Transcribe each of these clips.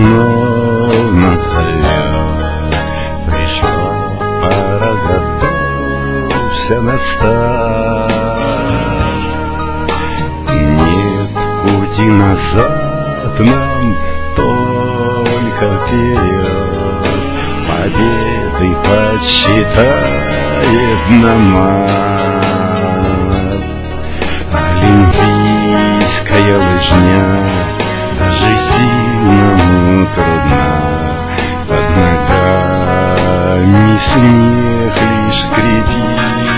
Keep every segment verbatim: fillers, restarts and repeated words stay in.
безмолвно зовет. Пришла пора, готовься на старт. Нет пути назад нам, только вперед. Победой подсчитает нам мат. Олимпийская лыжня даже сильному трудна. Под ногами снег лишь скрипит.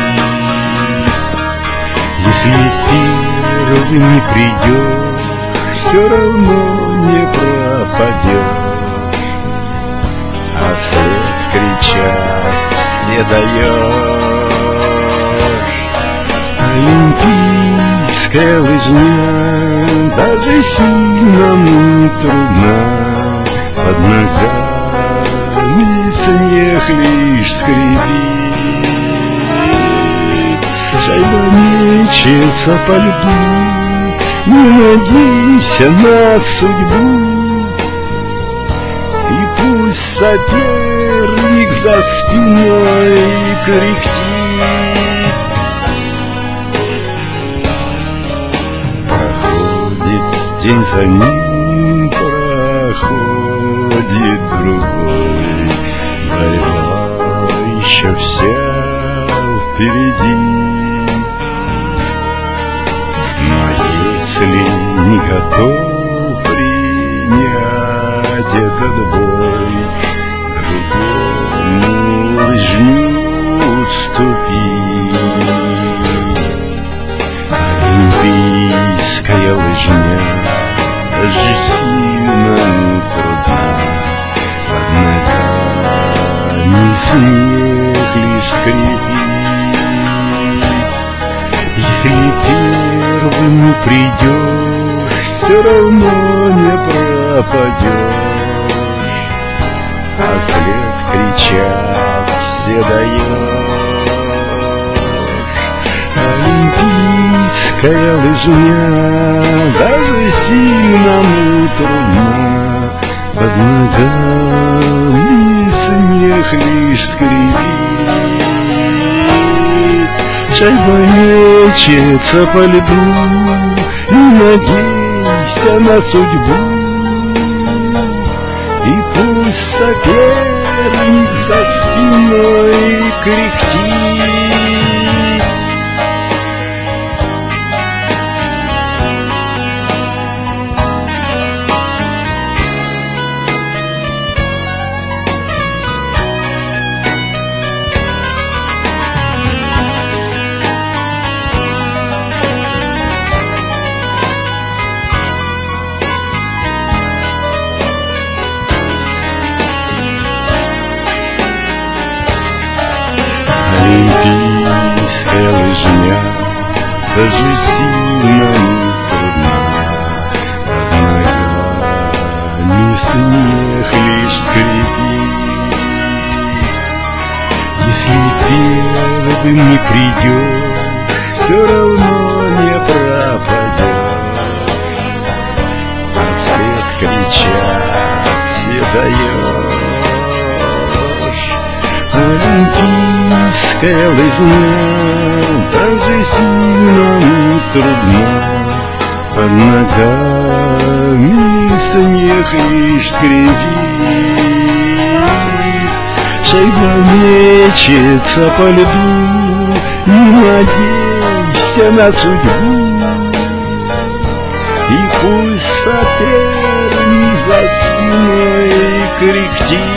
Если первый не придешь, все равно не пропадешь. А след кричать не даешь. Олимпийская лыжня даже сильному трудна. Под ногами снег лишь скрипит. Шайба мечется по льду, не надейся на судьбу. И пусть соперник за спиной кряхтит. Проходит день за ним, проходит другой. Борьба еще вся впереди. Но если не готов принять этот бой, другому лыжню уступи. Олимпийская лыжня даже сильному трудна. Под ногами снег лишь скрипит. Если первым не придешь, все равно не пропадешь. А след кричат все даешь. Олимпийская лыжня даже сильному трудна. Под ногами снег лишь скрипит. Шайба мечется по льду, не надейся на судьбу. И пусть соперник за спиной кряхтит. Олимпийская лыжня даже сильному трудна. Под ногами снег лишь скрипит. Если первым не придешь, все равно не пропадешь. А вслед кричат все даешь. Олимпийская лыжня даже сильному трудна. Под ногами снег лишь скрипит. Шайба мечется по льду, не надейся на судьбу. И пусть соперник за спиной кряхтит.